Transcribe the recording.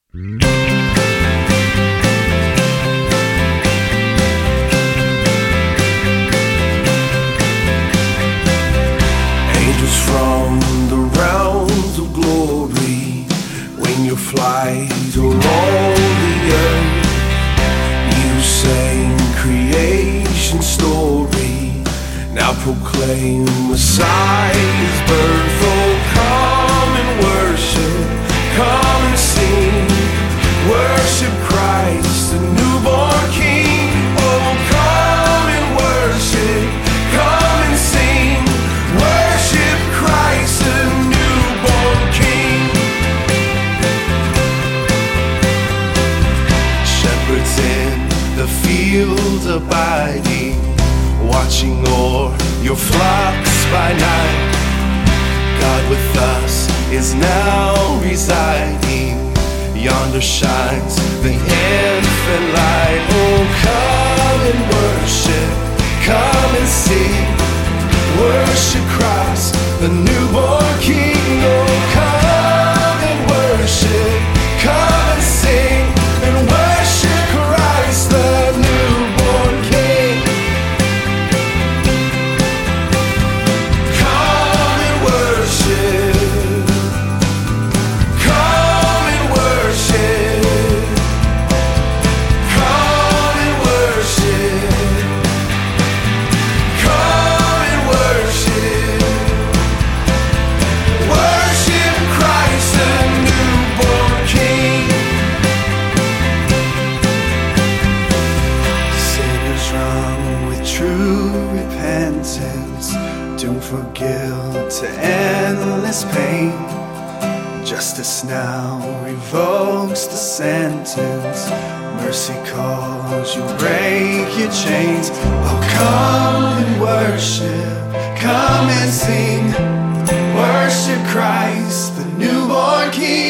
Angels from the realms of glory, when your flight along the earth, you sang creation story, now proclaim Messiah's birth. Oh, come and worship, come and sing, worship Christ, the newborn King. Oh, come and worship, come and sing, worship Christ, the newborn King. Shepherds in the field abiding, watching o'er your flocks by night. God with us is now residing, yonder shines the infant light. Oh, come and worship, come and sing, worship Christ, the newborn King. Oh, come and worship, come and sing, and worship Christ, the newborn King. Come and worship, come and worship, come and worship, come and worship, worship Christ, the newborn King. Sinners run with true repentance, doomed for guilt to endless pain. Justice now revokes the sentence, mercy calls you, break your chains. Oh, come and worship, come and sing, worship Christ, the newborn King.